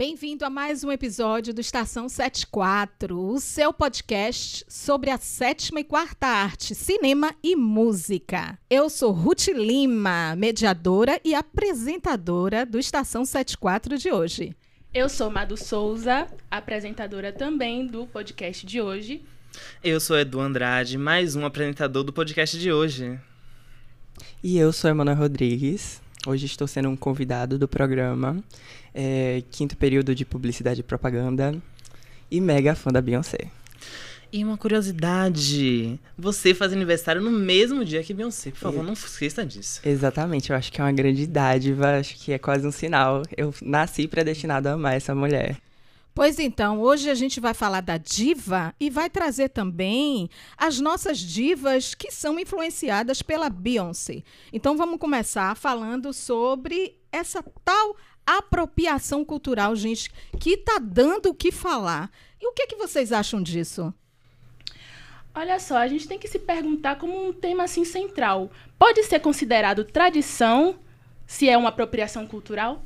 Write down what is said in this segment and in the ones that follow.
Bem-vindo a mais um episódio do Estação 74, o seu podcast sobre a sétima e quarta arte, cinema e música. Eu sou Ruth Lima, mediadora e apresentadora do Estação 74 de hoje. Eu sou Madu Souza, apresentadora também do podcast de hoje. Eu sou Edu Andrade, mais um apresentador do podcast de hoje. E eu sou Emanuel Rodrigues. Hoje estou sendo um convidado do programa, quinto período de publicidade e propaganda e mega fã da Beyoncé. E uma curiosidade, você faz aniversário no mesmo dia que Beyoncé, por favor, não esqueça disso. Exatamente, eu acho que é uma grande dádiva, acho que é quase um sinal. Eu nasci predestinado a amar essa mulher. Pois então, hoje a gente vai falar da diva e vai trazer também as nossas divas que são influenciadas pela Beyoncé. Então vamos começar falando sobre essa tal apropriação cultural, gente, que está dando o que falar. E o que vocês acham disso? Olha só, a gente tem que se perguntar como um tema assim central. Pode ser considerado tradição se é uma apropriação cultural?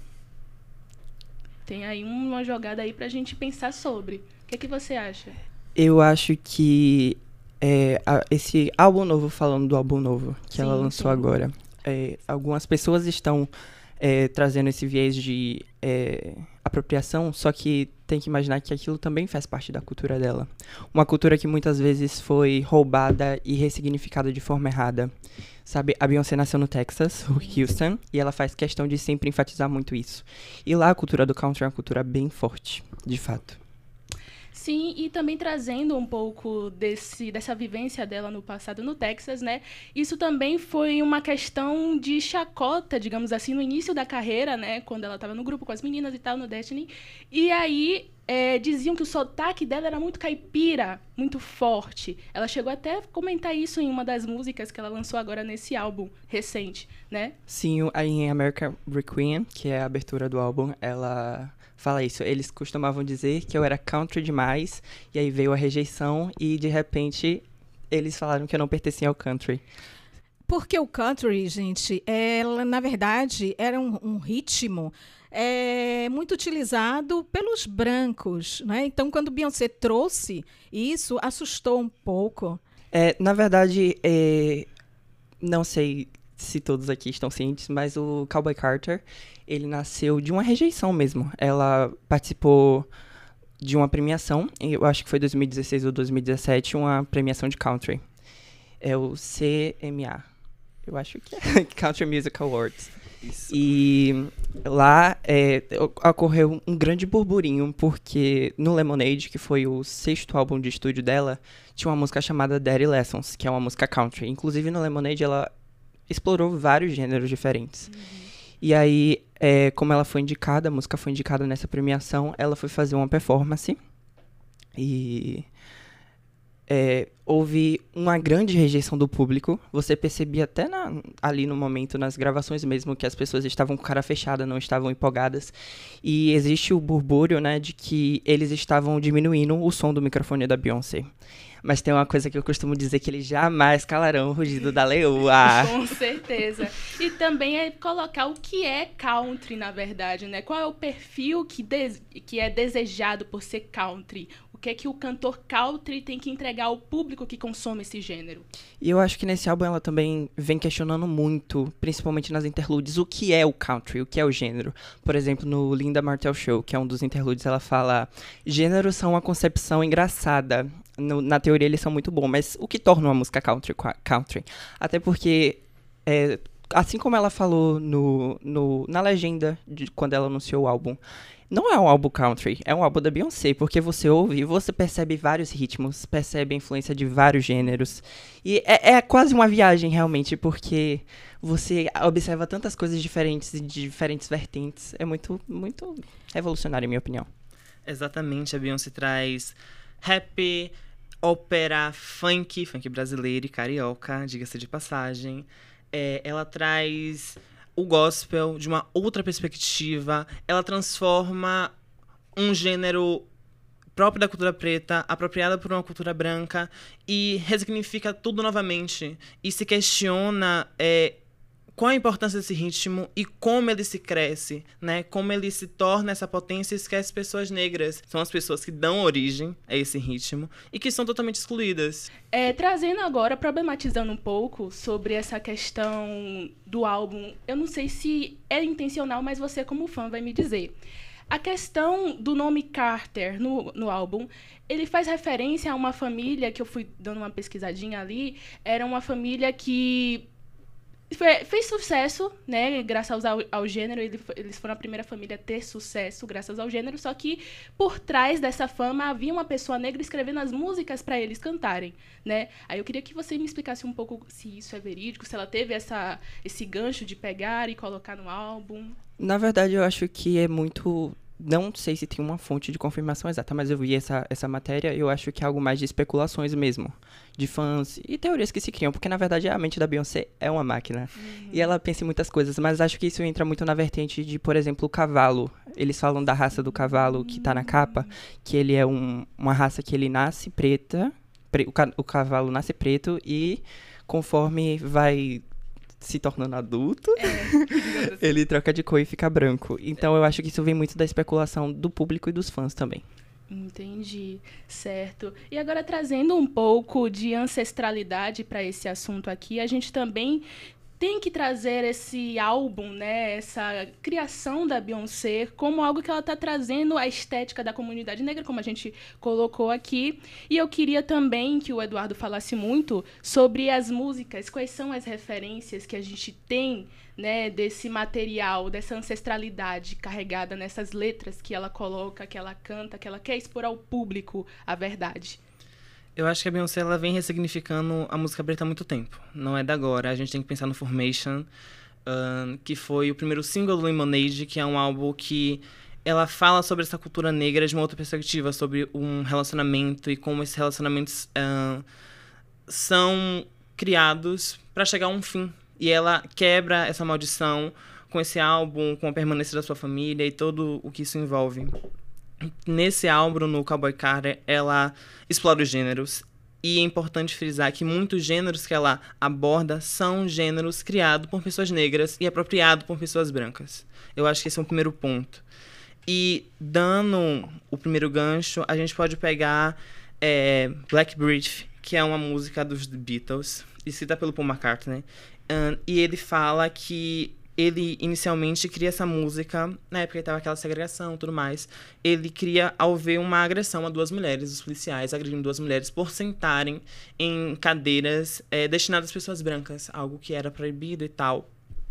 Tem aí uma jogada aí pra gente pensar sobre. O que você acha? Eu acho que esse álbum novo, falando do álbum novo que ela lançou agora, algumas pessoas estão trazendo esse viés de apropriação, só que tem que imaginar que aquilo também faz parte da cultura dela. Uma cultura que muitas vezes foi roubada e ressignificada de forma errada. Sabe, a Beyoncé nasceu no Texas, Houston, e ela faz questão de sempre enfatizar muito isso. E lá a cultura do country é uma cultura bem forte, de fato. Sim, e também trazendo um pouco dessa vivência dela no passado no Texas, né? Isso também foi uma questão de chacota, digamos assim, no início da carreira, né? Quando ela estava no grupo com as meninas e tal, no Destiny. E aí diziam que o sotaque dela era muito caipira, muito forte. Ela chegou até a comentar isso em uma das músicas que ela lançou agora nesse álbum recente, né? Sim, em American Requiem, que é a abertura do álbum, ela fala isso. Eles costumavam dizer que eu era country demais, e aí veio a rejeição, e de repente eles falaram que eu não pertencia ao country. Porque o country, gente, ela, na verdade, era um ritmo muito utilizado pelos brancos, né? Então, quando Beyoncé trouxe isso, assustou um pouco. Na verdade, não sei se todos aqui estão cientes, mas o Cowboy Carter, ele nasceu de uma rejeição mesmo. Ela participou de uma premiação, eu acho que foi 2016 ou 2017, uma premiação de country. É o CMA, eu acho que é Country Music Awards. Isso. E lá ocorreu um grande burburinho, porque no Lemonade, que foi o sexto álbum de estúdio dela, tinha uma música chamada Daddy Lessons, que é uma música country. Inclusive no Lemonade ela explorou vários gêneros diferentes. E aí, como ela foi indicada, a música foi indicada nessa premiação, ela foi fazer uma performance e houve uma grande rejeição do público. Você percebia até ali no momento, nas gravações mesmo, que as pessoas estavam com cara fechada, não estavam empolgadas. E existe o burbúrio, né, de que eles estavam diminuindo o som do microfone da Beyoncé. Mas tem uma coisa que eu costumo dizer, que eles jamais calarão o rugido da leoa. Com certeza. E também é colocar o que é country, na verdade, né? Qual é o perfil que é desejado por ser country? O que é que o cantor country tem que entregar ao público que consome esse gênero? E eu acho que nesse álbum ela também vem questionando muito, principalmente nas interludes, o que é o country, o que é o gênero. Por exemplo, no Linda Martell Show, que é um dos interludes, ela fala: gêneros são uma concepção engraçada. Na teoria eles são muito bons, mas o que torna uma música country? Até porque, assim como ela falou na legenda de quando ela anunciou o álbum, não é um álbum country, é um álbum da Beyoncé, porque você ouve e você percebe vários ritmos, percebe a influência de vários gêneros. E é quase uma viagem, realmente, porque você observa tantas coisas diferentes e de diferentes vertentes. É muito, muito revolucionário, em minha opinião. Exatamente, a Beyoncé traz rap, ópera, funk brasileiro e carioca, diga-se de passagem. Ela traz o gospel de uma outra perspectiva. Ela transforma um gênero próprio da cultura preta, apropriada por uma cultura branca, e resignifica tudo novamente. E se questiona qual a importância desse ritmo e como ele se cresce, né? Como ele se torna essa potência e esquece pessoas negras. São as pessoas que dão origem a esse ritmo e que são totalmente excluídas. Trazendo agora, problematizando um pouco sobre essa questão do álbum, eu não sei se é intencional, mas você como fã vai me dizer. A questão do nome Carter no álbum, ele faz referência a uma família, que eu fui dando uma pesquisadinha ali, era uma família que fez sucesso, né, graças ao gênero. Eles foram a primeira família a ter sucesso graças ao gênero, só que por trás dessa fama havia uma pessoa negra escrevendo as músicas para eles cantarem, né? Aí eu queria que você me explicasse um pouco se isso é verídico, se ela teve esse gancho de pegar e colocar no álbum. Na verdade, eu acho que é muito... Não sei se tem uma fonte de confirmação exata, mas eu vi essa matéria e eu acho que é algo mais de especulações mesmo, de fãs e teorias que se criam, porque na verdade a mente da Beyoncé é uma máquina. E ela pensa em muitas coisas, mas acho que isso entra muito na vertente de, por exemplo, o cavalo. Eles falam da raça do cavalo que tá na capa, que ele é uma raça que ele nasce preta, o cavalo nasce preto e conforme vai se tornando adulto, ele troca de cor e fica branco. Então eu acho que isso vem muito da especulação do público e dos fãs também. Entendi, certo. E agora, trazendo um pouco de ancestralidade para esse assunto aqui, a gente também tem que trazer esse álbum, né, essa criação da Beyoncé como algo que ela está trazendo a estética da comunidade negra, como a gente colocou aqui. E eu queria também que o Eduardo falasse muito sobre as músicas, quais são as referências que a gente tem, né, desse material, dessa ancestralidade carregada nessas letras que ela coloca, que ela canta, que ela quer expor ao público a verdade. Eu acho que a Beyoncé ela vem ressignificando a música preta há muito tempo. Não é da agora. A gente tem que pensar no Formation, que foi o primeiro single do Lemonade, que é um álbum que ela fala sobre essa cultura negra de uma outra perspectiva, sobre um relacionamento e como esses relacionamentos são criados para chegar a um fim. E ela quebra essa maldição com esse álbum, com a permanência da sua família e todo o que isso envolve. Nesse álbum, no Cowboy Carter, ela explora os gêneros. E é importante frisar que muitos gêneros que ela aborda são gêneros criados por pessoas negras e apropriados por pessoas brancas. Eu acho que esse é o primeiro ponto. E, dando o primeiro gancho, a gente pode pegar Black Brief, que é uma música dos The Beatles, escrita pelo Paul McCartney. E ele fala que ele inicialmente cria essa música, na época que estava aquela segregação e tudo mais. Ele cria ao ver uma agressão a duas mulheres, os policiais agredindo duas mulheres por sentarem em cadeiras destinadas às pessoas brancas, algo que era proibido e tal.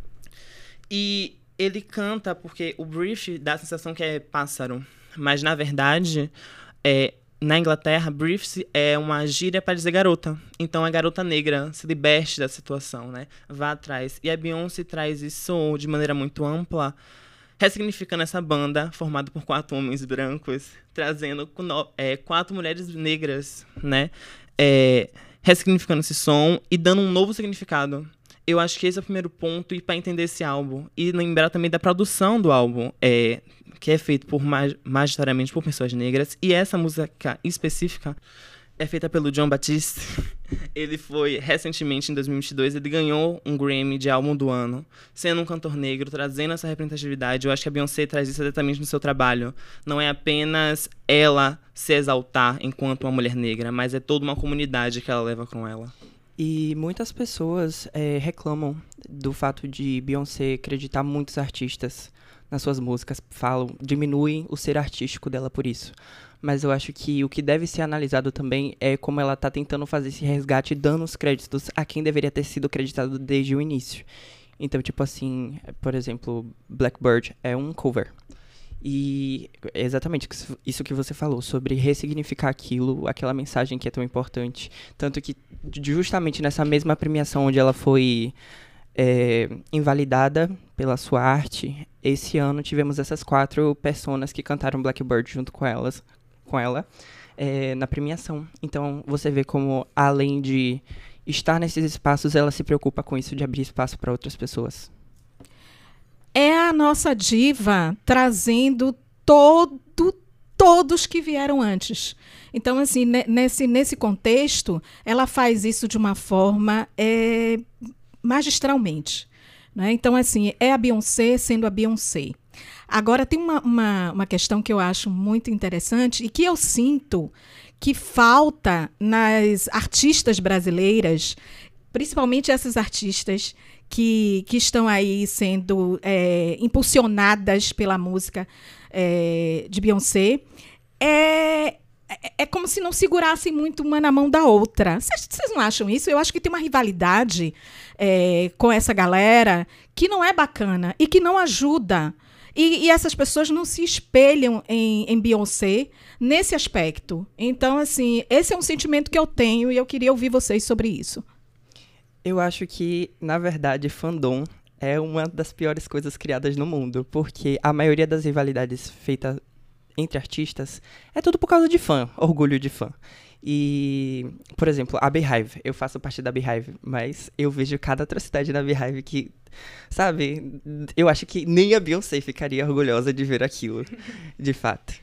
E ele canta porque o brief dá a sensação que é pássaro, mas na verdade, na Inglaterra, briefs é uma gíria para dizer garota. Então, a garota negra se liberte da situação, né? Vá atrás. E a Beyoncé traz isso de maneira muito ampla, ressignificando essa banda formada por 4 homens brancos, trazendo 4 mulheres negras, né? Ressignificando esse som e dando um novo significado. Eu acho que esse é o primeiro ponto, e para entender esse álbum. E lembrar também da produção do álbum, que é feito majoritariamente por pessoas negras. E essa música específica é feita pelo Jon Batiste. Ele foi, recentemente, em 2022, ele ganhou um Grammy de álbum do ano, sendo um cantor negro, trazendo essa representatividade. Eu acho que a Beyoncé traz isso exatamente no seu trabalho. Não é apenas ela se exaltar enquanto uma mulher negra, mas é toda uma comunidade que ela leva com ela. E muitas pessoas reclamam do fato de Beyoncé acreditar muitos artistas nas suas músicas, diminuem o ser artístico dela por isso. Mas eu acho que o que deve ser analisado também é como ela está tentando fazer esse resgate, dando os créditos a quem deveria ter sido acreditado desde o início. Então, tipo assim, por exemplo, Blackbird é um cover. E é exatamente isso que você falou, sobre ressignificar aquela mensagem que é tão importante. Tanto que, justamente nessa mesma premiação onde ela foi invalidada pela sua arte, esse ano tivemos essas 4 personas que cantaram Blackbird junto com ela na premiação. Então, você vê como, além de estar nesses espaços, ela se preocupa com isso, de abrir espaço para outras pessoas. É a nossa diva trazendo todos que vieram antes. Então, assim, nesse contexto, ela faz isso de uma forma magistralmente. né? Então, assim, é a Beyoncé sendo a Beyoncé. Agora, tem uma questão que eu acho muito interessante e que eu sinto que falta nas artistas brasileiras, principalmente essas artistas que estão aí sendo impulsionadas pela música de Beyoncé, é como se não segurassem muito uma na mão da outra. Vocês não acham isso? Eu acho que tem uma rivalidade com essa galera que não é bacana e que não ajuda. E essas pessoas não se espelham em Beyoncé nesse aspecto. Então, assim, esse é um sentimento que eu tenho e eu queria ouvir vocês sobre isso. Eu acho que, na verdade, fandom é uma das piores coisas criadas no mundo, porque a maioria das rivalidades feitas entre artistas é tudo por causa de fã, orgulho de fã. E, por exemplo, a Beehive, eu faço parte da Beehive, mas eu vejo cada atrocidade da Beehive que, sabe, eu acho que nem a Beyoncé ficaria orgulhosa de ver aquilo, de fato.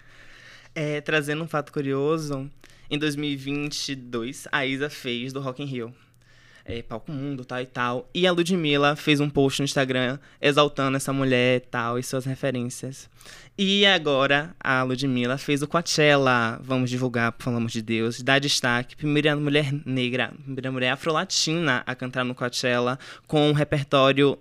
Trazendo um fato curioso, em 2022, a Isa fez do Rock in Rio. Palco Mundo, tal e tal. E a Ludmilla fez um post no Instagram exaltando essa mulher tal, e suas referências. E agora a Ludmilla fez o Coachella, vamos divulgar, por amor de Deus, dar destaque, primeira mulher negra, primeira mulher afro-latina a cantar no Coachella, com um repertório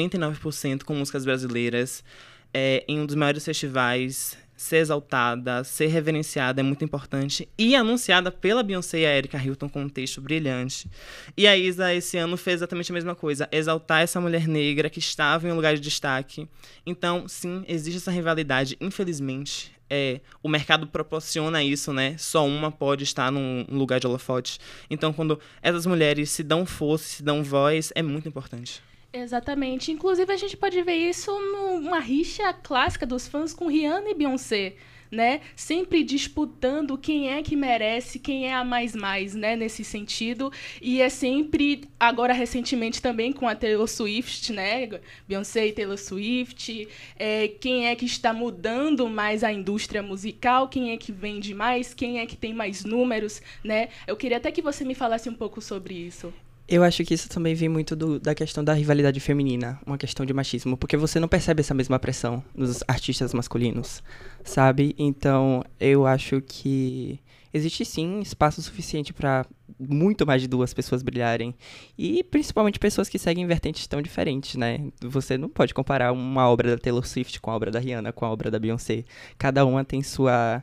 99% com músicas brasileiras, em um dos maiores festivais. Ser exaltada, ser reverenciada é muito importante. E anunciada pela Beyoncé e a Erika Hilton com um texto brilhante. E a Isa, esse ano, fez exatamente a mesma coisa. Exaltar essa mulher negra que estava em um lugar de destaque. Então, sim, existe essa rivalidade. Infelizmente, o mercado proporciona isso, né? Só uma pode estar num lugar de holofote. Então, quando essas mulheres se dão força, se dão voz, é muito importante. Exatamente. Inclusive, a gente pode ver isso numa rixa clássica dos fãs com Rihanna e Beyoncé, né? Sempre disputando quem é que merece, quem é a mais, né? Nesse sentido. E é sempre, agora recentemente também com a Taylor Swift, né? Beyoncé e Taylor Swift. Quem é que está mudando mais a indústria musical, quem é que vende mais, quem é que tem mais números, né? Eu queria até que você me falasse um pouco sobre isso. Eu acho que isso também vem muito da questão da rivalidade feminina, uma questão de machismo, porque você não percebe essa mesma pressão nos artistas masculinos, sabe? Então, eu acho que existe sim espaço suficiente para muito mais de 2 pessoas brilharem, e principalmente pessoas que seguem vertentes tão diferentes, né? Você não pode comparar uma obra da Taylor Swift com a obra da Rihanna, com a obra da Beyoncé. Cada uma tem sua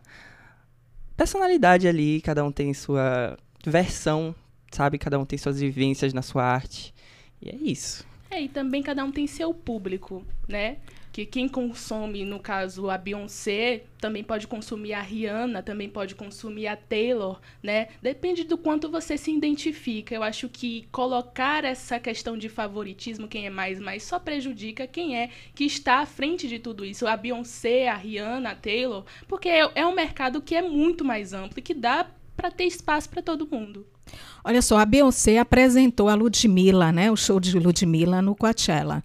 personalidade ali, cada um tem sua versão, sabe? Cada um tem suas vivências na sua arte. E é isso. E também cada um tem seu público, né? Que quem consome, no caso, a Beyoncé, também pode consumir a Rihanna, também pode consumir a Taylor, né? Depende do quanto você se identifica. Eu acho que colocar essa questão de favoritismo, quem é mais, só prejudica quem é que está à frente de tudo isso. A Beyoncé, a Rihanna, a Taylor, porque é um mercado que é muito mais amplo e que dá para ter espaço para todo mundo. Olha só, a Beyoncé apresentou a Ludmilla, né, o show de Ludmilla no Coachella.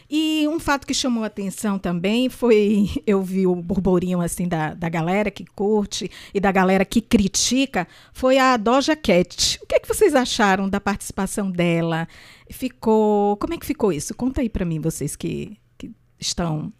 E um fato que chamou a atenção também foi, eu vi o burburinho assim da galera que curte e da galera que critica, foi a Doja Cat. O que é que vocês acharam da participação dela? Como é que ficou isso? Conta aí para mim, vocês que estão...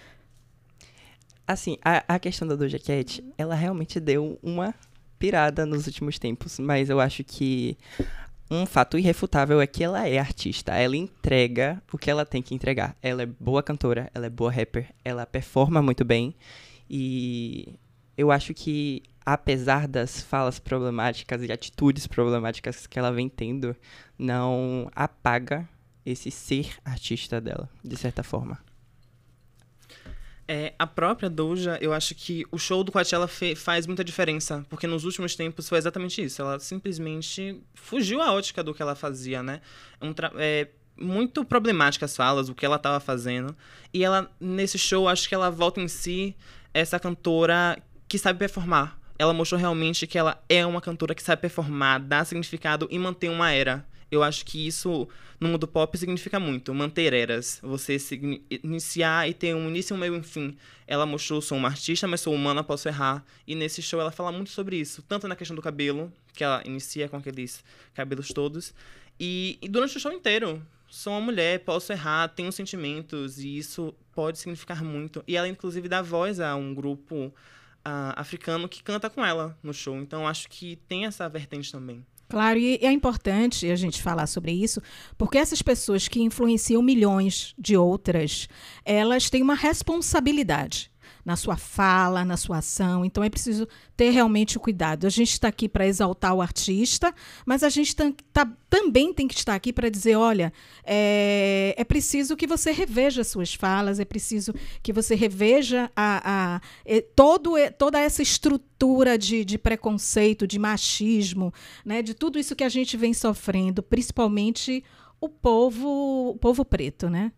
Assim, a questão da Doja Cat, ela realmente deu uma pirada nos últimos tempos, mas eu acho que um fato irrefutável é que ela é artista, ela entrega o que ela tem que entregar. Ela é boa cantora, ela é boa rapper, ela performa muito bem, e eu acho que, apesar das falas problemáticas e atitudes problemáticas que ela vem tendo, não apaga esse ser artista dela, de certa forma. A própria Doja, eu acho que o show do Coachella faz muita diferença, porque nos últimos tempos foi exatamente isso. Ela simplesmente fugiu à ótica do que ela fazia, né? Muito problemática as falas, o que ela estava fazendo. E ela, nesse show, acho que ela volta em si essa cantora que sabe performar. Ela mostrou realmente que ela é uma cantora que sabe performar, dar significado e manter uma era. Eu acho que isso, no mundo pop, significa muito. Manter eras. Você iniciar e ter um início, um meio e um fim. Ela mostrou, sou uma artista, mas sou humana, posso errar. E nesse show ela fala muito sobre isso. Tanto na questão do cabelo, que ela inicia com aqueles cabelos todos. E durante o show inteiro. sou uma mulher, posso errar, tenho sentimentos, e isso pode significar muito. E ela, inclusive, dá voz a um grupo africano que canta com ela no show. Então, acho que tem essa vertente também. Claro, e é importante a gente falar sobre isso, porque essas pessoas que influenciam milhões de outras, elas têm uma responsabilidade na sua fala, na sua ação. Então é preciso ter realmente o cuidado. A gente está aqui para exaltar o artista, mas a gente também tem que estar aqui para dizer, olha, é preciso que você reveja suas falas, é preciso que você reveja toda essa estrutura de preconceito, de machismo, né, de tudo isso que a gente vem sofrendo, principalmente o povo preto, né?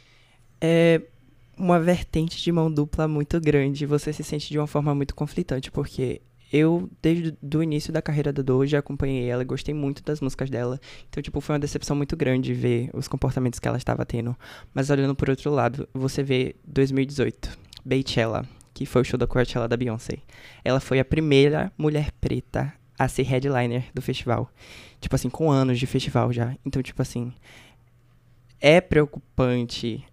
Uma vertente de mão dupla muito grande. Você se sente de uma forma muito conflitante, porque eu, desde o início da carreira da Doja, acompanhei ela, gostei muito das músicas dela. Então, tipo, foi uma decepção muito grande ver os comportamentos que ela estava tendo. Mas olhando por outro lado, você vê 2018, Beychella, que foi o show da Coachella da Beyoncé. Ela foi a primeira mulher preta a ser headliner do festival. Tipo assim, com anos de festival já. Então, tipo assim, é preocupante.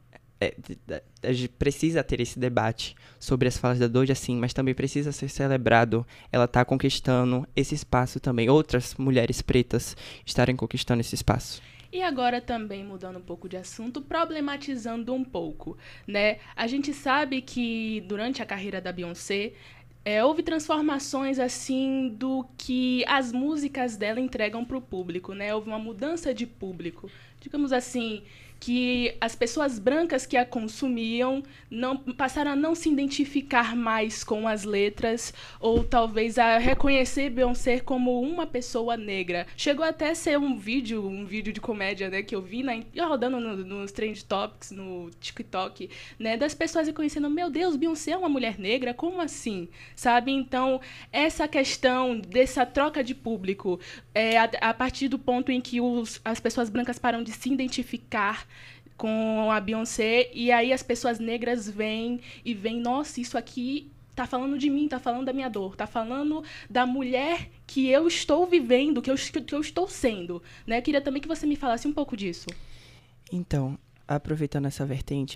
A gente precisa ter esse debate sobre as falas da Doja, sim, mas também precisa ser celebrado. Ela está conquistando esse espaço também. Outras mulheres pretas estarem conquistando esse espaço. E agora também, mudando um pouco de assunto, problematizando um pouco, né? A gente sabe que durante a carreira da Beyoncé, houve transformações, assim, do que as músicas dela entregam para o público, né? Houve uma mudança de público. Digamos assim, que as pessoas brancas que a consumiam passaram a não se identificar mais com as letras, ou talvez a reconhecer Beyoncé como uma pessoa negra. Chegou até a ser um vídeo de comédia, né, que eu vi rodando nos Trend Topics, no TikTok, né, das pessoas reconhecendo, meu Deus, Beyoncé é uma mulher negra? Como assim? Sabe? Então, essa questão dessa troca de público, a partir do ponto em que as pessoas brancas param de se identificar com a Beyoncé, e aí as pessoas negras vêm, nossa, isso aqui tá falando de mim, tá falando da minha dor, tá falando da mulher que eu estou vivendo, que eu estou sendo, né? Queria também que você me falasse um pouco disso. Então, aproveitando essa vertente,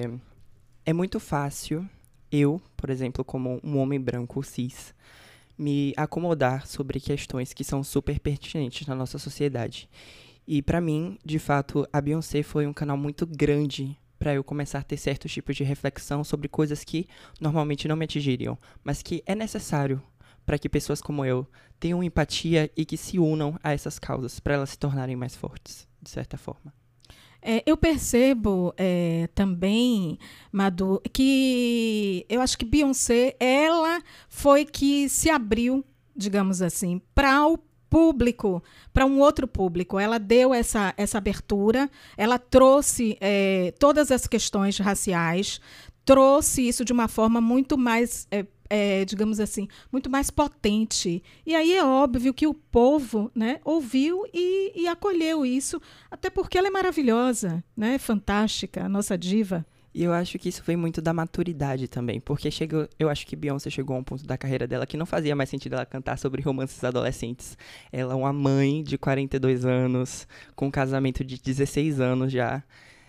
é muito fácil eu, por exemplo, como um homem branco cis, me acomodar sobre questões que são super pertinentes na nossa sociedade. E pra mim, de fato, a Beyoncé foi um canal muito grande para eu começar a ter certos tipos de reflexão sobre coisas que normalmente não me atingiriam, mas que é necessário para que pessoas como eu tenham empatia e que se unam a essas causas, para elas se tornarem mais fortes, de certa forma. Eu percebo também, Madu, que eu acho que Beyoncé, ela foi que se abriu, digamos assim, para o público, para um outro público. Ela deu essa abertura, ela trouxe todas as questões raciais, trouxe isso de uma forma muito mais, digamos assim, muito mais potente. E aí é óbvio que o povo, né, ouviu e acolheu isso, até porque ela é maravilhosa, né, fantástica, a nossa diva. E eu acho que isso vem muito da maturidade também, porque eu acho que Beyoncé chegou a um ponto da carreira dela que não fazia mais sentido ela cantar sobre romances adolescentes. Ela é uma mãe de 42 anos, com um casamento de 16 anos já.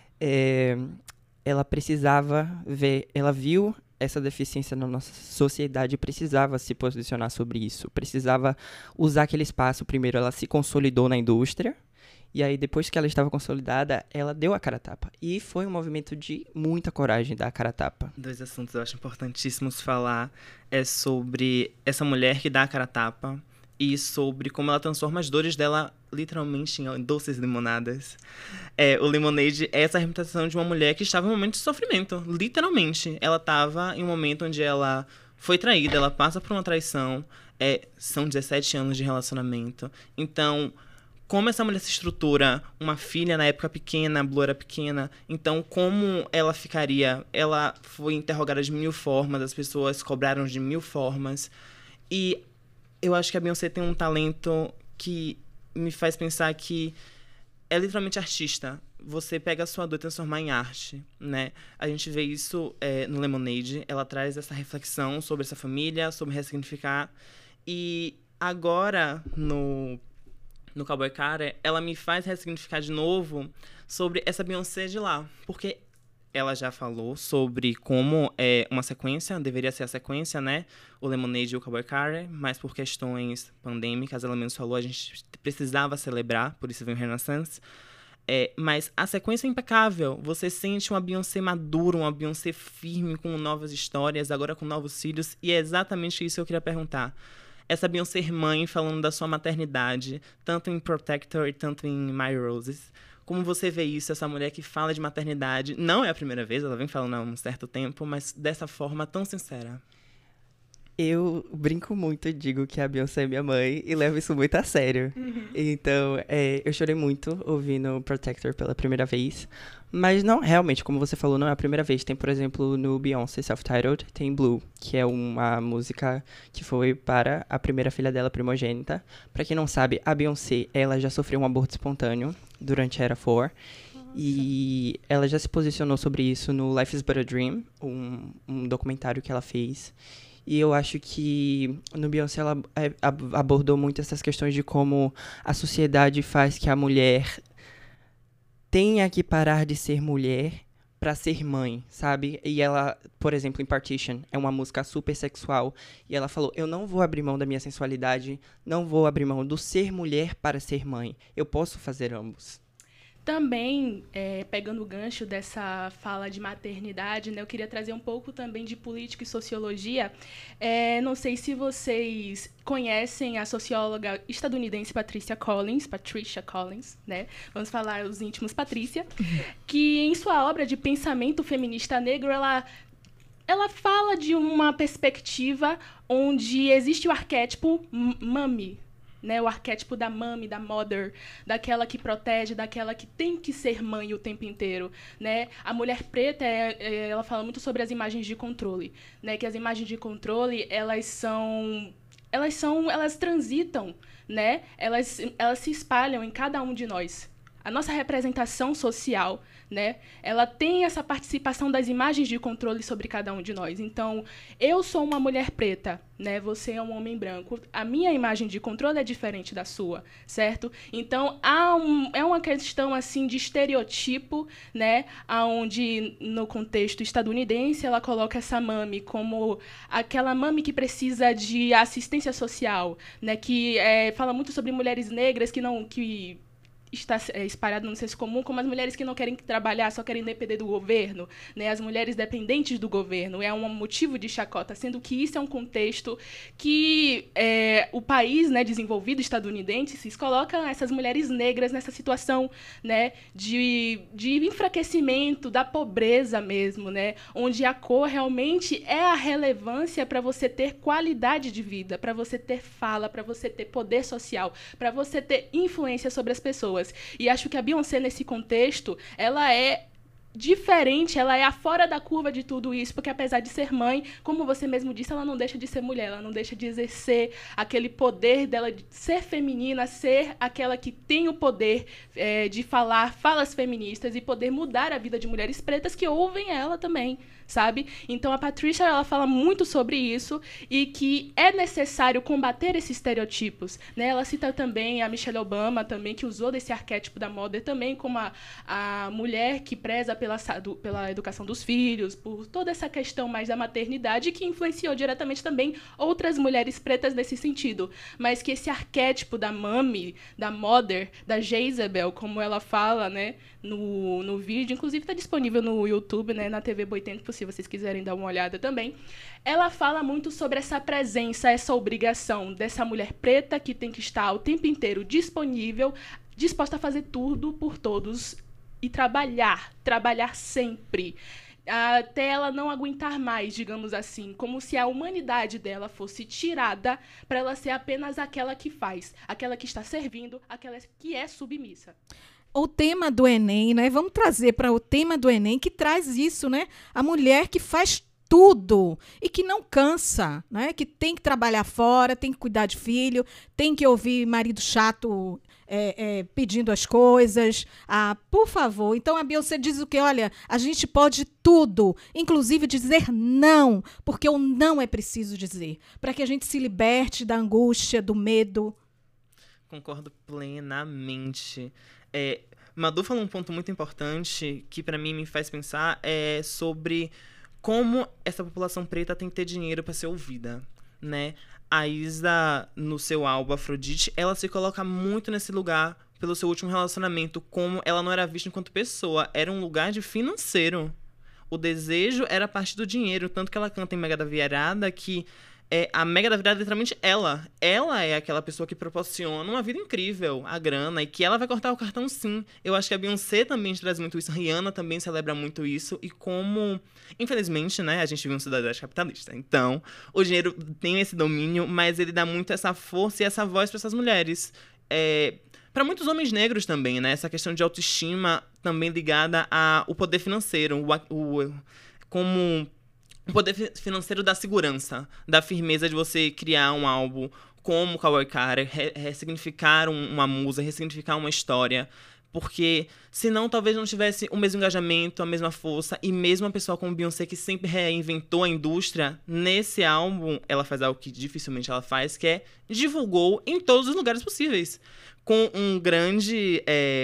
Ela precisava ela viu essa deficiência na nossa sociedade, precisava se posicionar sobre isso, precisava usar aquele espaço. Primeiro ela se consolidou na indústria, e aí, depois que ela estava consolidada, ela deu a cara a tapa. E foi um movimento de muita coragem dar a cara a tapa. 2 assuntos eu acho importantíssimos falar. É sobre essa mulher que dá a cara a tapa e sobre como ela transforma as dores dela literalmente em doces limonadas. O Lemonade é essa representação de uma mulher que estava em um momento de sofrimento. Literalmente. Ela estava em um momento onde ela foi traída, ela passa por uma traição. São 17 anos de relacionamento. Então, como essa mulher se estrutura, uma filha na época pequena, a Blue era pequena, então como ela ficaria? Ela foi interrogada de 1000 formas, as pessoas cobraram de 1000 formas, e eu acho que a Beyoncé tem um talento que me faz pensar que é literalmente artista. Você pega a sua dor e transformar em arte, né? A gente vê isso no Lemonade, ela traz essa reflexão sobre essa família, sobre ressignificar, e agora no Cowboy Carter, ela me faz ressignificar de novo sobre essa Beyoncé de lá. Porque ela já falou sobre como uma sequência, deveria ser a sequência, né? O Lemonade e o Cowboy Carter, mas por questões pandêmicas, ela mesmo falou, a gente precisava celebrar, por isso veio o Renaissance. Mas a sequência é impecável. Você sente uma Beyoncé madura, uma Beyoncé firme, com novas histórias, agora com novos filhos. E é exatamente isso que eu queria perguntar. Essa Beyoncé mãe falando da sua maternidade, tanto em Protector e tanto em My Roses. Como você vê isso, essa mulher que fala de maternidade? Não é a primeira vez, ela vem falando há um certo tempo, mas dessa forma tão sincera. Eu brinco muito, digo que a Beyoncé é minha mãe e levo isso muito a sério. Então, eu chorei muito ouvindo Protector pela primeira vez. Mas não, realmente, como você falou, não é a primeira vez. Tem, por exemplo, no Beyoncé Self-Titled, tem Blue, que é uma música que foi para a primeira filha dela, primogênita. Pra quem não sabe, a Beyoncé, ela já sofreu um aborto espontâneo durante a Era 4. E ela já se posicionou sobre isso no Life is But a Dream, um documentário que ela fez. E eu acho que no Beyoncé ela abordou muito essas questões de como a sociedade faz que a mulher tenha que parar de ser mulher para ser mãe, sabe? E ela, por exemplo, em Partition, é uma música super sexual. E ela falou, eu não vou abrir mão da minha sensualidade, não vou abrir mão do ser mulher para ser mãe. Eu posso fazer ambos. Também, pegando o gancho dessa fala de maternidade, né, eu queria trazer um pouco também de política e sociologia. Não sei se vocês conhecem a socióloga estadunidense Patricia Collins, né? Vamos falar os íntimos Patrícia, que em sua obra de pensamento feminista negro, ela fala de uma perspectiva onde existe o arquétipo mummy, né, o arquétipo da mami, da mother, daquela que protege, daquela que tem que ser mãe o tempo inteiro, né? A mulher preta, ela fala muito sobre as imagens de controle, né? Que as imagens de controle, elas transitam, né? Elas se espalham em cada um de nós. A nossa representação social, né, ela tem essa participação das imagens de controle sobre cada um de nós. Então, eu sou uma mulher preta, né, você é um homem branco. A minha imagem de controle é diferente da sua, certo? Então, é uma questão assim de estereotipo, né, onde, no contexto estadunidense, ela coloca essa mami como aquela mami que precisa de assistência social, né, que fala muito sobre mulheres negras que está espalhado no senso comum, como as mulheres que não querem trabalhar, só querem depender do governo, né? As mulheres dependentes do governo. É um motivo de chacota, sendo que isso é um contexto que o país, né, desenvolvido estadunidense se coloca essas mulheres negras nessa situação, né, de enfraquecimento, da pobreza mesmo, né? Onde a cor realmente é a relevância para você ter qualidade de vida, para você ter fala, para você ter poder social, para você ter influência sobre as pessoas. E acho que a Beyoncé, nesse contexto, ela é diferente, ela é a fora da curva de tudo isso, porque apesar de ser mãe, como você mesmo disse, ela não deixa de ser mulher, ela não deixa de exercer aquele poder dela de ser feminina, ser aquela que tem o poder de falar falas feministas e poder mudar a vida de mulheres pretas que ouvem ela também, sabe? Então a Patricia, ela fala muito sobre isso e que é necessário combater esses estereotipos, né? Ela cita também a Michelle Obama, também, que usou desse arquétipo da mother também como a mulher que preza pela educação dos filhos, por toda essa questão mais da maternidade, que influenciou diretamente também outras mulheres pretas nesse sentido. Mas que esse arquétipo da mami, da mother, da Jezebel, como ela fala, né, no vídeo, inclusive está disponível no YouTube, né, na TV Boitempo, se vocês quiserem dar uma olhada também, ela fala muito sobre essa presença, essa obrigação dessa mulher preta que tem que estar o tempo inteiro disponível, disposta a fazer tudo por todos e trabalhar sempre, até ela não aguentar mais, digamos assim, como se a humanidade dela fosse tirada para ela ser apenas aquela que faz, aquela que está servindo, aquela que é submissa. O tema do Enem, né? Vamos trazer para o tema do Enem, que traz isso, né? A mulher que faz tudo e que não cansa, né? Que tem que trabalhar fora, tem que cuidar de filho, tem que ouvir marido chato pedindo as coisas. Por favor. Então a Beyoncé diz o quê? Olha, a gente pode tudo, inclusive dizer não, porque o não é preciso dizer, para que a gente se liberte da angústia, do medo. Concordo plenamente. Madu falou um ponto muito importante que pra mim me faz pensar sobre como essa população preta tem que ter dinheiro pra ser ouvida, né? A Isa, no seu álbum Afrodite, ela se coloca muito nesse lugar pelo seu último relacionamento, como ela não era vista enquanto pessoa, era um lugar de financeiro. O desejo era a parte do dinheiro, tanto que ela canta em Mega da Virada que a Mega da Virada é literalmente ela. Ela é aquela pessoa que proporciona uma vida incrível, a grana, e que ela vai cortar o cartão sim. Eu acho que a Beyoncé também traz muito isso, a Rihanna também celebra muito isso, e como, infelizmente, né, a gente vive uma sociedade capitalista. Então, o dinheiro tem esse domínio, mas ele dá muito essa força e essa voz para essas mulheres. Para muitos homens negros também, né, essa questão de autoestima também ligada ao poder financeiro, como o poder financeiro da segurança, da firmeza de você criar um álbum como Cowboy Carter, ressignificar uma musa, ressignificar uma história. Porque senão talvez não tivesse o mesmo engajamento, a mesma força. E mesmo a pessoa como Beyoncé, que sempre reinventou a indústria, nesse álbum ela faz algo que dificilmente ela faz, que é divulgou em todos os lugares possíveis. Com um grande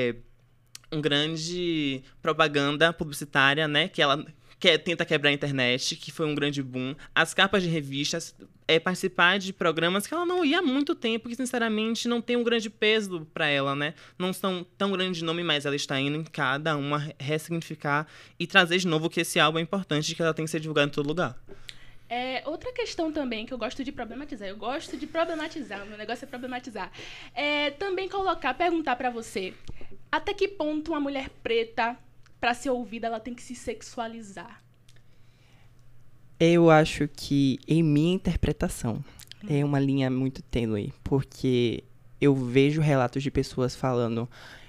propaganda publicitária, né? Que ela tenta quebrar a internet, que foi um grande boom. As capas de revistas, participar de programas que ela não ia há muito tempo, que sinceramente não tem um grande peso pra ela, né? Não são tão grande de nome, mas ela está indo em cada uma ressignificar e trazer de novo que esse álbum é importante, que ela tem que ser divulgada em todo lugar. Outra questão também que eu gosto de problematizar. O meu negócio é problematizar. Também perguntar pra você, até que ponto uma mulher preta, pra ser ouvida, ela tem que se sexualizar? Eu acho que, em minha interpretação, é uma linha muito tênue, porque eu vejo relatos de pessoas falando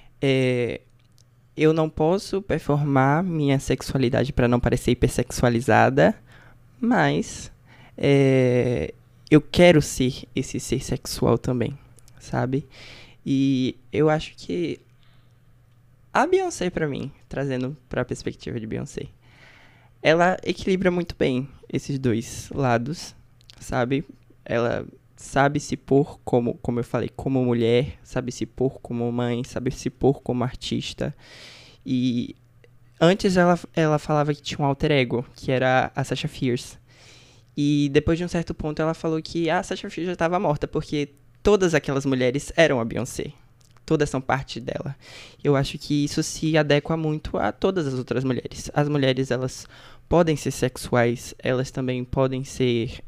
eu não posso performar minha sexualidade para não parecer hipersexualizada, mas eu quero ser esse ser sexual também, sabe? E eu acho que a Beyoncé, pra mim, trazendo pra perspectiva de Beyoncé, ela equilibra muito bem esses dois lados, sabe? Ela sabe se pôr como eu falei, como mulher, sabe se pôr como mãe, sabe se pôr como artista. E antes ela falava que tinha um alter ego, que era a Sasha Fierce. E depois de um certo ponto ela falou que a Sasha Fierce já estava morta, porque todas aquelas mulheres eram a Beyoncé. Todas são parte dela. Eu acho que isso se adequa muito a todas as outras mulheres. As mulheres, elas podem ser sexuais, elas também podem ser,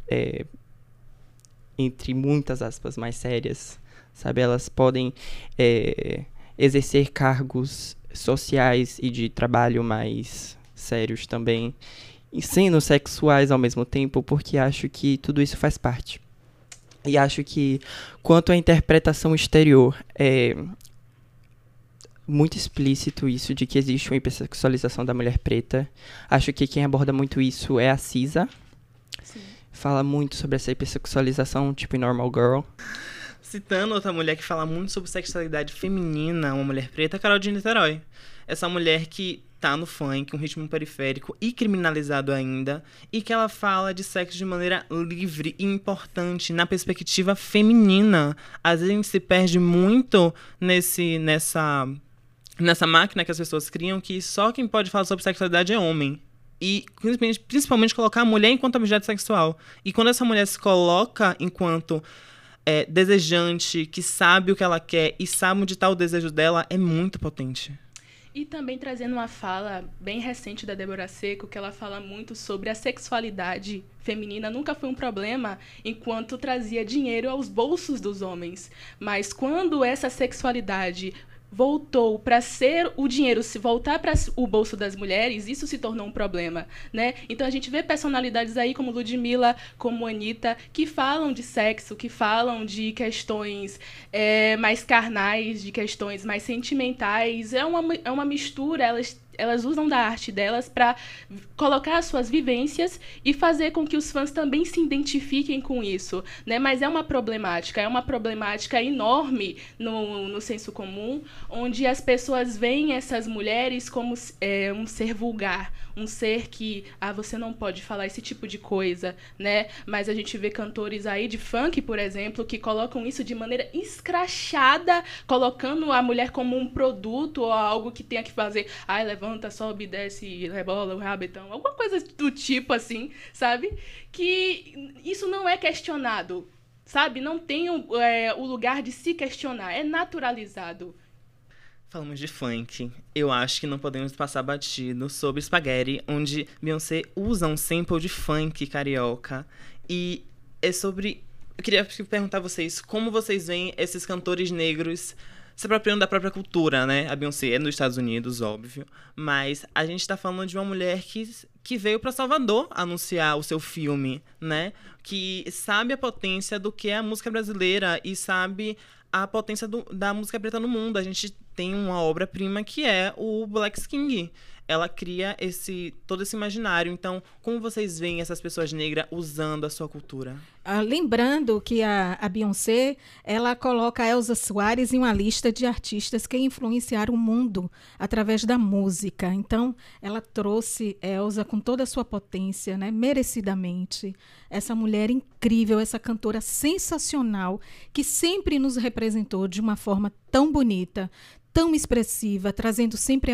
entre muitas aspas, mais sérias, sabe? Elas podem exercer cargos sociais e de trabalho mais sérios também, e sendo sexuais ao mesmo tempo, porque acho que tudo isso faz parte. E acho que, quanto à interpretação exterior, é muito explícito isso de que existe uma hipersexualização da mulher preta. Acho que quem aborda muito isso é a Cisa. Sim. Fala muito sobre essa hipersexualização, tipo em Normal Girl. Citando outra mulher que fala muito sobre sexualidade feminina, uma mulher preta, é a Carol de Niterói. Essa mulher que tá no funk, um ritmo periférico e criminalizado ainda, e que ela fala de sexo de maneira livre e importante na perspectiva feminina. Às vezes a gente se perde muito nessa máquina que as pessoas criam, que só quem pode falar sobre sexualidade é homem. E principalmente colocar a mulher enquanto objeto sexual. E quando essa mulher se coloca enquanto desejante, que sabe o que ela quer e sabe onde está o desejo dela, é muito potente. E também trazendo uma fala bem recente da Débora Seco, que ela fala muito sobre a sexualidade feminina nunca foi um problema enquanto trazia dinheiro aos bolsos dos homens. Mas quando essa sexualidade voltou para ser o dinheiro, se voltar para o bolso das mulheres, isso se tornou um problema, né? Então a gente vê personalidades aí como Ludmilla, como Anitta, que falam de sexo, que falam de questões mais carnais, de questões mais sentimentais. É uma mistura, elas elas usam da arte delas para colocar as suas vivências e fazer com que os fãs também se identifiquem com isso, né? Mas é uma problemática enorme no senso comum, onde as pessoas veem essas mulheres como um ser vulgar, um ser que, você não pode falar esse tipo de coisa, né? Mas a gente vê cantores aí de funk, por exemplo, que colocam isso de maneira escrachada, colocando a mulher como um produto ou algo que tenha que fazer, levanta, sobe, desce, rebola o rabetão, alguma coisa do tipo assim, sabe? Que isso não é questionado, sabe? Não tem o lugar de se questionar, é naturalizado. Falamos de funk. Eu acho que não podemos passar batido sobre Spaghetti, onde Beyoncé usa um sample de funk carioca. E é sobre... Eu queria perguntar a vocês como vocês veem esses cantores negros se apropriando da própria cultura, né? A Beyoncé é nos Estados Unidos, óbvio. Mas a gente tá falando de uma mulher que veio para Salvador anunciar o seu filme, né? Que sabe a potência do que é a música brasileira e sabe a potência da música preta no mundo. A gente tem uma obra-prima que é o Black King. Ela cria todo esse imaginário. Então, como vocês veem essas pessoas negras usando a sua cultura? Lembrando que a Beyoncé, ela coloca a Elza Soares em uma lista de artistas que influenciaram o mundo através da música. Então, ela trouxe Elza com toda a sua potência, né, merecidamente. Essa mulher incrível, essa cantora sensacional, que sempre nos representou de uma forma tão bonita, tão expressiva, trazendo sempre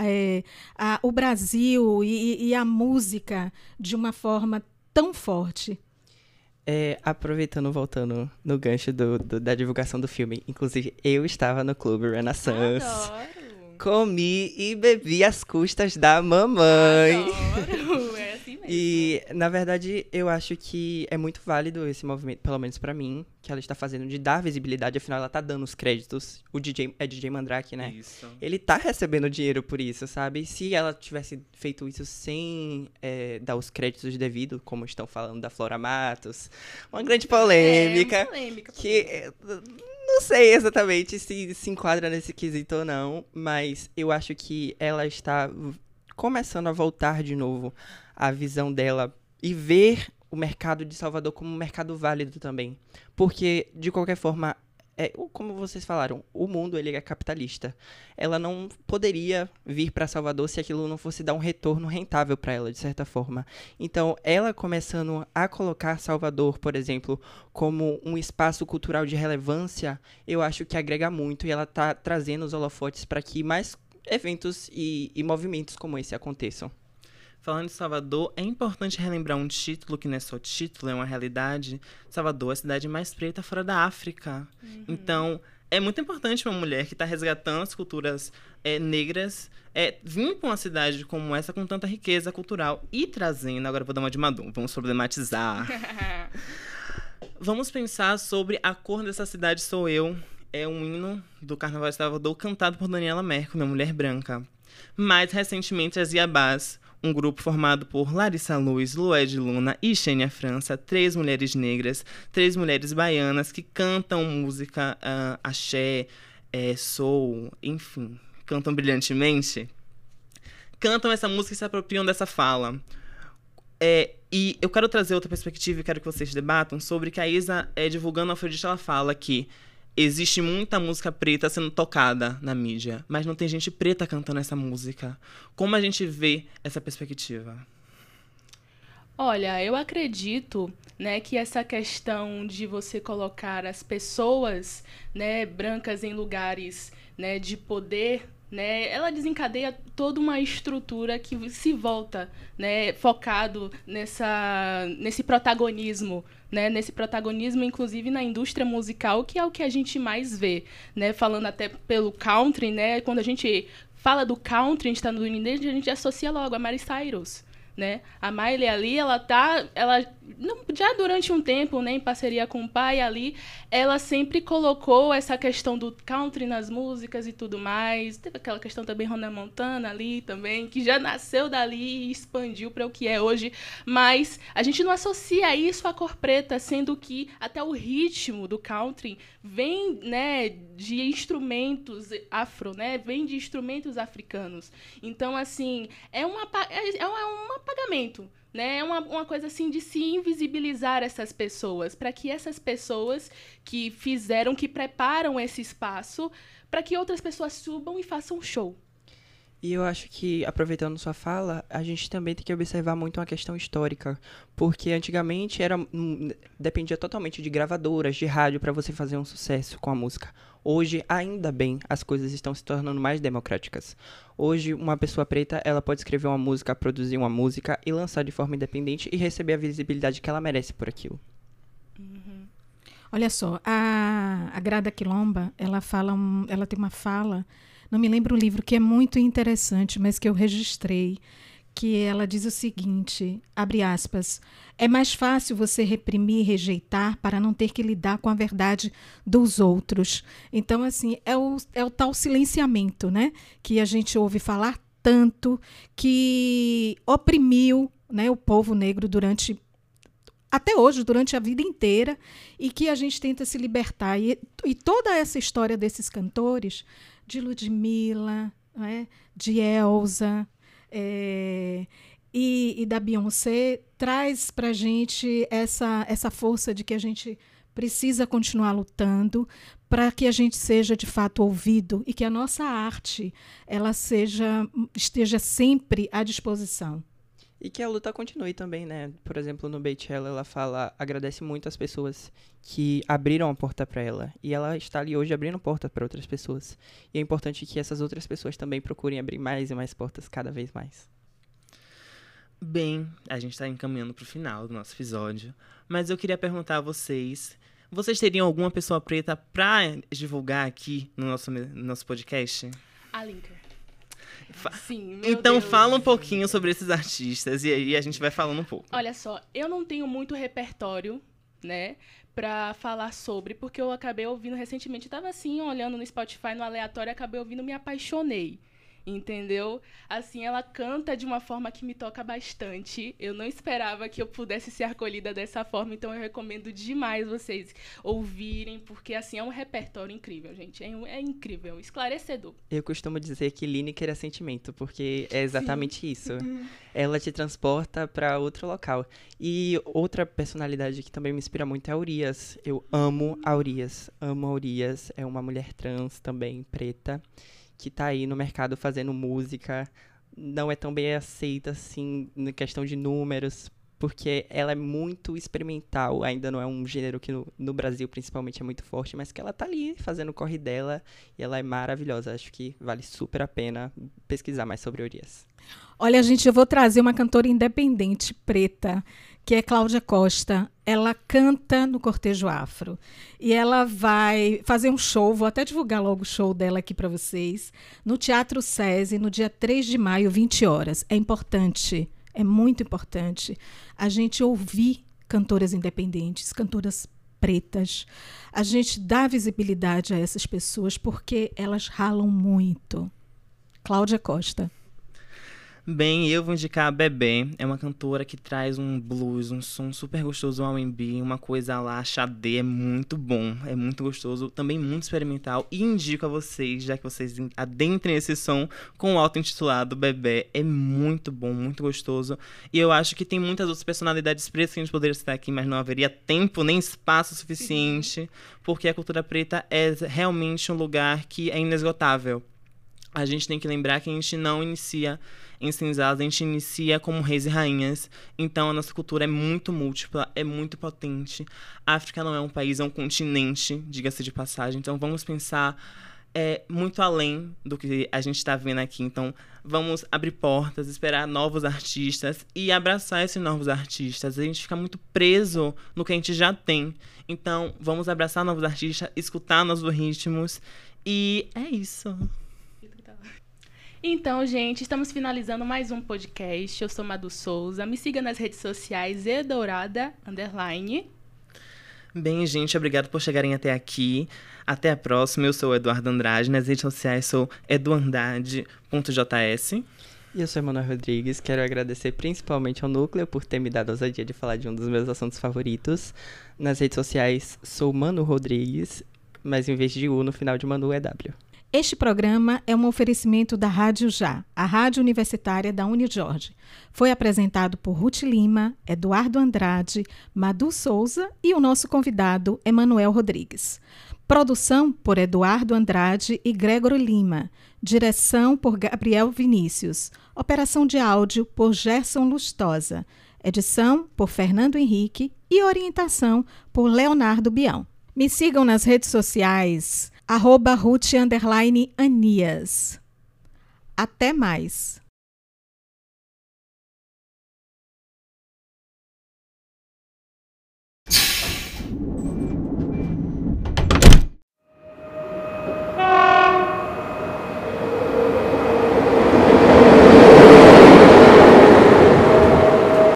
o Brasil e a música de uma forma tão forte. Aproveitando, voltando no gancho da divulgação do filme, inclusive eu estava no Clube Renaissance. Adoro! Comi e bebi às custas da mamãe. Adoro! É assim mesmo. E, na verdade, eu acho que é muito válido esse movimento, pelo menos pra mim, que ela está fazendo de dar visibilidade, afinal ela tá dando os créditos. O DJ Mandrake, né? Isso. Ele tá recebendo dinheiro por isso, sabe? Se ela tivesse feito isso sem dar os créditos devido, como estão falando da Flora Matos, uma grande polêmica. Polêmica. Que não sei exatamente se enquadra nesse quesito ou não, mas eu acho que ela está começando a voltar de novo a visão dela e ver o mercado de Salvador como um mercado válido também. Porque, de qualquer forma, como vocês falaram, o mundo ele é capitalista. Ela não poderia vir para Salvador se aquilo não fosse dar um retorno rentável para ela, de certa forma. Então, ela começando a colocar Salvador, por exemplo, como um espaço cultural de relevância, eu acho que agrega muito e ela está trazendo os holofotes para que mais eventos e movimentos como esse aconteçam. Falando de Salvador, é importante relembrar um título que não é só título, é uma realidade. Salvador é a cidade mais preta fora da África. Uhum. Então, é muito importante uma mulher que está resgatando as culturas negras vir para uma cidade como essa com tanta riqueza cultural e trazendo... Agora eu vou dar uma de Madum, vamos problematizar. Vamos pensar sobre A Cor dessa Cidade Sou Eu. É um hino do Carnaval de Salvador cantado por Daniela Mercury, uma mulher branca. Mais recentemente, as Iabás, um grupo formado por Larissa Luz, Lued Luna e Xênia França, 3 mulheres negras, 3 mulheres baianas que cantam música axé, soul, enfim, cantam brilhantemente. Cantam essa música e se apropriam dessa fala. E eu quero trazer outra perspectiva e quero que vocês debatam sobre que a Isa, divulgando a Afrodite, ela fala que existe muita música preta sendo tocada na mídia, mas não tem gente preta cantando essa música. Como a gente vê essa perspectiva? Olha, eu acredito, né, que essa questão de você colocar as pessoas, né, brancas em lugares, né, de poder, né, ela desencadeia toda uma estrutura que se volta, né, focado nesse protagonismo, né, nesse protagonismo, inclusive na indústria musical, que é o que a gente mais vê, né, falando até pelo country, né, quando a gente fala do country, a gente está no indígena, a gente associa logo a Miley Cyrus, né? A Miley ali, já durante um tempo, né, em parceria com o pai ali, ela sempre colocou essa questão do country nas músicas e tudo mais. Teve aquela questão também Hannah Montana ali também, que já nasceu dali e expandiu para o que é hoje. Mas a gente não associa isso à cor preta, sendo que até o ritmo do country vem, né, de instrumentos afro, né? Vem de instrumentos africanos. Então, assim, é um apagamento, né? É uma coisa assim de se invisibilizar essas pessoas, para que essas pessoas que preparam esse espaço, para que outras pessoas subam e façam show. E eu acho que, aproveitando sua fala, a gente também tem que observar muito uma questão histórica, porque antigamente dependia totalmente de gravadoras, de rádio, para você fazer um sucesso com a música. Hoje, ainda bem, as coisas estão se tornando mais democráticas. Hoje, uma pessoa preta, ela pode escrever uma música, produzir uma música e lançar de forma independente e receber a visibilidade que ela merece por aquilo. Olha só, a Grada Quilomba, ela tem uma fala, não me lembro o livro, que é muito interessante, mas que eu registrei, que ela diz o seguinte, abre aspas, é mais fácil você reprimir e rejeitar para não ter que lidar com a verdade dos outros. Então, assim, é o tal silenciamento, né, que a gente ouve falar tanto, que oprimiu, né, o povo negro até hoje, durante a vida inteira, e que a gente tenta se libertar. E toda essa história desses cantores, de Ludmilla, né, de Elza e da Beyoncé, traz para a gente essa força de que a gente precisa continuar lutando para que a gente seja de fato ouvido e que a nossa arte ela esteja sempre à disposição. E que a luta continue também, né? Por exemplo, no Beychella, ela agradece muito as pessoas que abriram a porta para ela. E ela está ali hoje abrindo porta para outras pessoas. E é importante que essas outras pessoas também procurem abrir mais e mais portas cada vez mais. Bem, a gente está encaminhando para o final do nosso episódio. Mas eu queria perguntar a vocês teriam alguma pessoa preta para divulgar aqui no nosso podcast? A Linker. Sim, então Deus. Fala um pouquinho sobre esses artistas e aí a gente vai falando um pouco. Olha só, eu não tenho muito repertório, né, pra falar sobre, porque eu acabei ouvindo recentemente, tava assim, olhando no Spotify, no aleatório, acabei ouvindo Me Apaixonei. Entendeu? Assim, ela canta de uma forma que me toca bastante. Eu não esperava que eu pudesse ser acolhida dessa forma, então eu recomendo demais vocês ouvirem, porque, assim, é um repertório incrível, gente. É incrível, esclarecedor. Eu costumo dizer que Lineker é sentimento, porque é exatamente isso. Ela te transporta para outro local. E outra personalidade que também me inspira muito é a Urias. Eu amo a Urias. Amo a Urias. É uma mulher trans também, preta, que tá aí no mercado fazendo música, não é tão bem aceita, assim, na questão de números, porque ela é muito experimental, ainda não é um gênero que no Brasil, principalmente, é muito forte, mas que ela tá ali fazendo o corre dela, e ela é maravilhosa. Acho que vale super a pena pesquisar mais sobre Urias. Olha, gente, eu vou trazer uma cantora independente preta, que é Cláudia Costa. Ela canta no Cortejo Afro. E ela vai fazer um show, vou até divulgar logo o show dela aqui para vocês, no Teatro SESI, no dia 3 de maio, 20 horas. É importante, é muito importante a gente ouvir cantoras independentes, cantoras pretas. A gente dá visibilidade a essas pessoas porque elas ralam muito. Cláudia Costa. Bem, eu vou indicar a Bebê. É uma cantora que traz um blues, um som super gostoso, um R&B, uma coisa lá, xadê, é muito bom, é muito gostoso, também muito experimental. E indico a vocês, já que vocês adentrem esse som com o auto-intitulado Bebê. É muito bom, muito gostoso. E eu acho que tem muitas outras personalidades pretas que a gente poderia citar aqui, mas não haveria tempo nem espaço suficiente, porque a cultura preta é realmente um lugar que é inesgotável. A gente tem que lembrar que a gente não inicia em senzalas, a gente inicia como reis e rainhas. Então a nossa cultura é muito múltipla, é muito potente. A África não é um país, é um continente, diga-se de passagem. Então vamos pensar muito além do que a gente está vendo aqui. Então vamos abrir portas, esperar novos artistas e abraçar esses novos artistas. A gente fica muito preso no que a gente já tem. Então vamos abraçar novos artistas, escutar novos ritmos. E é isso. Então, gente, estamos finalizando mais um podcast. Eu sou Madu Souza. Me siga nas redes sociais, edourada_. Bem, gente, obrigado por chegarem até aqui. Até a próxima. Eu sou o Eduardo Andrade. Nas redes sociais sou eduandade.js. E eu sou Emanuel Rodrigues. Quero agradecer principalmente ao Núcleo por ter me dado a ousadia de falar de um dos meus assuntos favoritos. Nas redes sociais sou Manu Rodrigues, mas em vez de U no final de Manu é W. Este programa é um oferecimento da Rádio Já, a rádio universitária da Unijorge. Foi apresentado por Ruth Lima, Eduardo Andrade, Madu Souza e o nosso convidado, Emanuel Rodrigues. Produção por Eduardo Andrade e Gregório Lima. Direção por Gabriel Vinícius. Operação de áudio por Gerson Lustosa. Edição por Fernando Henrique e orientação por Leonardo Bião. Me sigam nas redes sociais, @Ruth_Anias. Até mais!